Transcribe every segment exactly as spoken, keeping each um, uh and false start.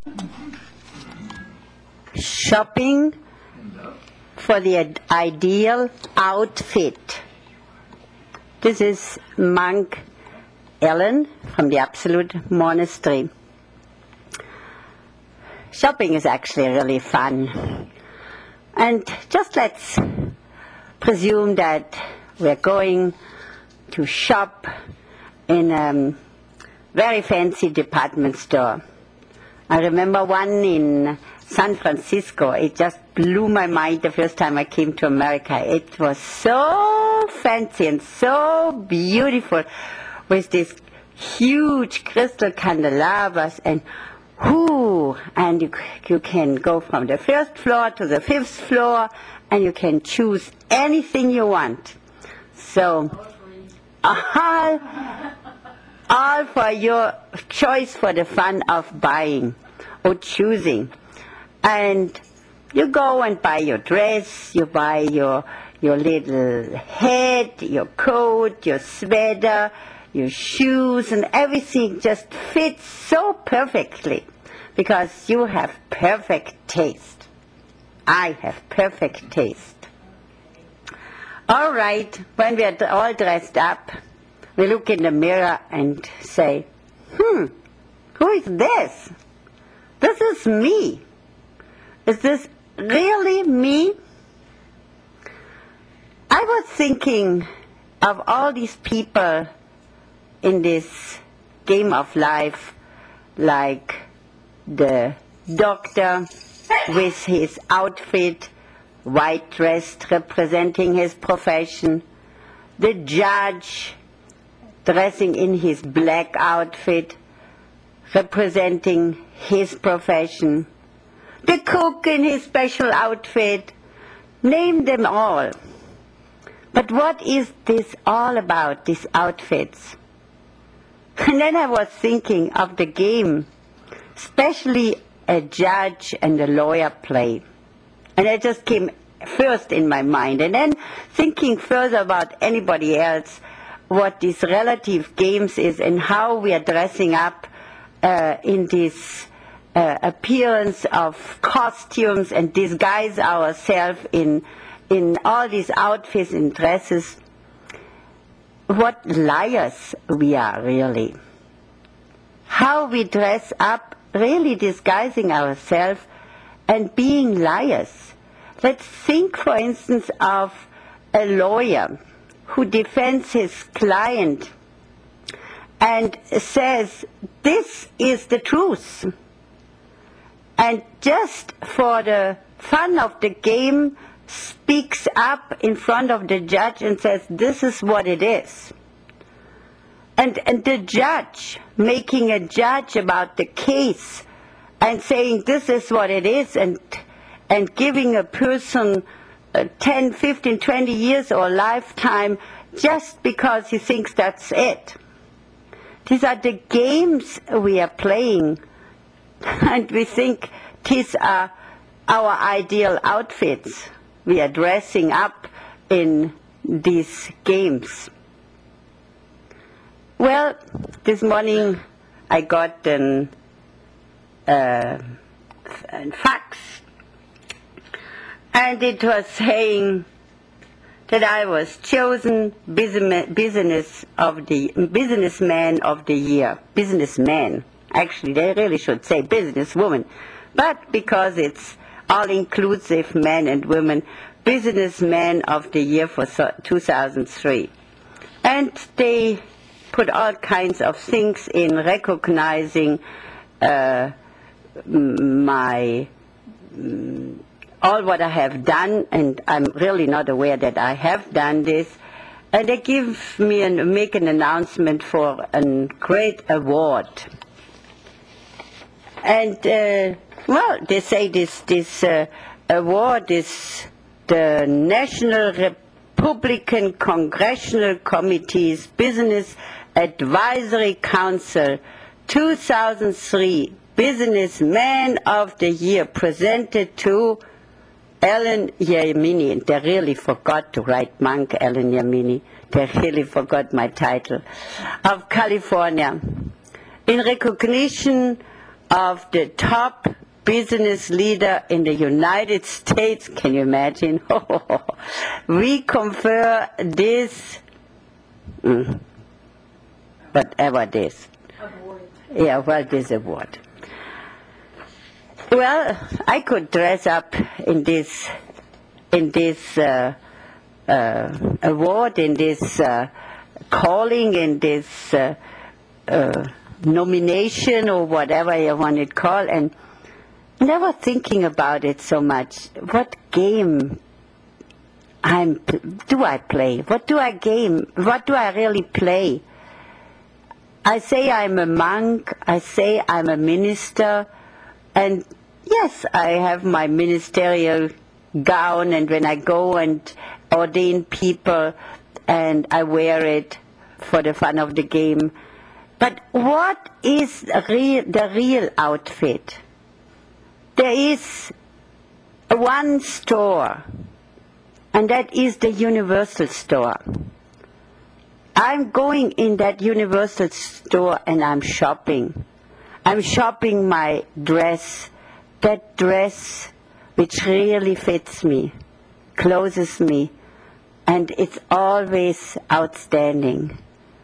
Shopping for the ideal outfit. This is Monk Ellen from the Absolute Monastery. Shopping is actually really fun. And just let's presume that we're going to shop in a very fancy department store. I remember one in San Francisco. It just blew my mind the first time I came to America. It was so fancy and so beautiful with these huge crystal candelabras and whoo, and you, you can go from the first floor to the fifth floor and you can choose anything you want. So all, all for your choice for the fun of buying or choosing. And you go and buy your dress, you buy your, your little hat, your coat, your sweater, your shoes, and everything just fits so perfectly because you have perfect taste. I have perfect taste. All right, when we are all dressed up, we look in the mirror and say, hmm, who is this? This is me. Is this really me? I was thinking of all these people in this game of life, like the doctor with his outfit, white dress representing his profession, the judge dressing in his black outfit representing his profession, the cook in his special outfit, name them all. But what is this all about, these outfits? And then I was thinking of the game, especially a judge and a lawyer play. And that just came first in my mind. And then thinking further about anybody else, what these relative games is and how we are dressing up uh, in this uh, appearance of costumes and disguise ourselves in, in all these outfits and dresses. What liars we are, really. How we dress up, really disguising ourselves and being liars. Let's think, for instance, of a lawyer who defends his client and says, this is the truth. And just for the fun of the game, speaks up in front of the judge and says, this is what it is. And, and the judge making a judge about the case and saying this is what it is, and, and giving a person uh, ten, fifteen, twenty years or a lifetime just because he thinks that's it. These are the games we are playing, and we think these are our ideal outfits. We are dressing up in these games. Well, this morning I got an, uh, a fax, and it was saying that I was chosen business of the businessman of the year. Businessman. Actually, they really should say businesswoman, but because it's all-inclusive, men and women, businessman of the year for two thousand three. And they put all kinds of things in recognizing uh, my um, all what I have done, and I'm really not aware that I have done this. And they give me and make an announcement for a great award. And uh, well, they say this this uh, award is the National Republican Congressional Committee's Business Advisory Council two thousand three Businessman of the Year, presented to Ellen Yamini. They really forgot to write Monk Ellen Yamini. They really forgot my title. Of California. In recognition of the top business leader in the United States. Can you imagine? We confer this, mm, whatever this. Award. Yeah, well, this award. Well, I could dress up in this, in this uh, uh, award, in this uh, calling, in this uh, uh, nomination, or whatever you want it called, and never thinking about it so much. What game I'm do I play? What do I game? What do I really play? I say I'm a monk. I say I'm a minister, and yes, I have my ministerial gown, and when I go and ordain people, and I wear it for the fun of the game. But what is the real, the real outfit? There is one store, and that is the Universal Store. I'm going in that Universal Store and I'm shopping. I'm shopping my dress, that dress which really fits me, clothes me, and it's always outstanding.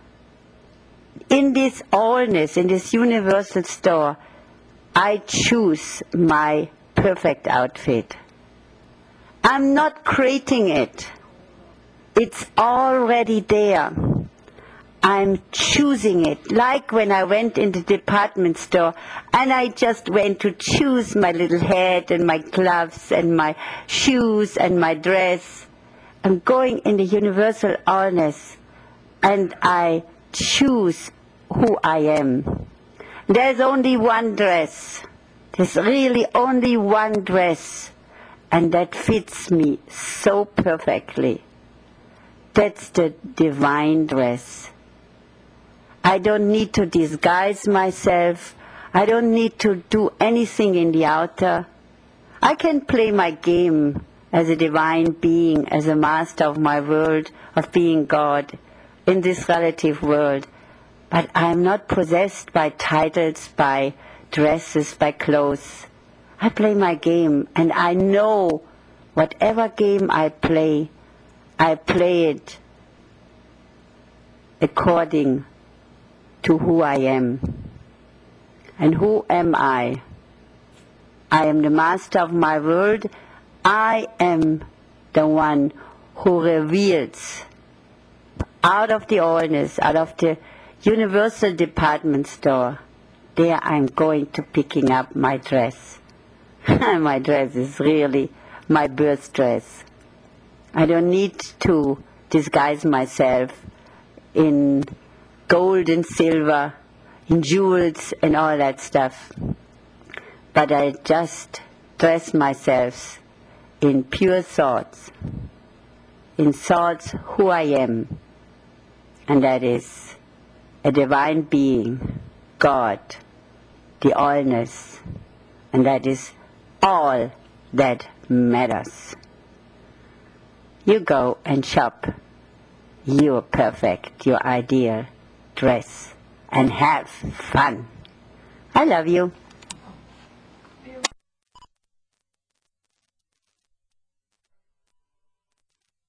In this allness, in this Universal Store, I choose my perfect outfit. I'm not creating it. It's already there. I'm choosing it, like when I went in the department store and I just went to choose my little hat and my gloves and my shoes and my dress. I'm going in the Universal Allness and I choose who I am. There's only one dress. There's really only one dress, and that fits me so perfectly. That's the divine dress. I don't need to disguise myself. I don't need to do anything in the outer. I can play my game as a divine being, as a master of my world, of being God in this relative world. But I'm not possessed by titles, by dresses, by clothes. I play my game, and I know whatever game I play, I play it according to who I am. And who am I? I am the master of my world. I am the one who reveals out of the allness, out of the Universal Department Store. There I'm going to picking up my dress. My dress is really my birth dress. I don't need to disguise myself in gold and silver, in jewels and all that stuff. But I just dress myself in pure thoughts, in thoughts who I am, and that is a divine being, God, the allness, and that is all that matters. You go and shop your perfect, your ideal dress, and have fun. I love you.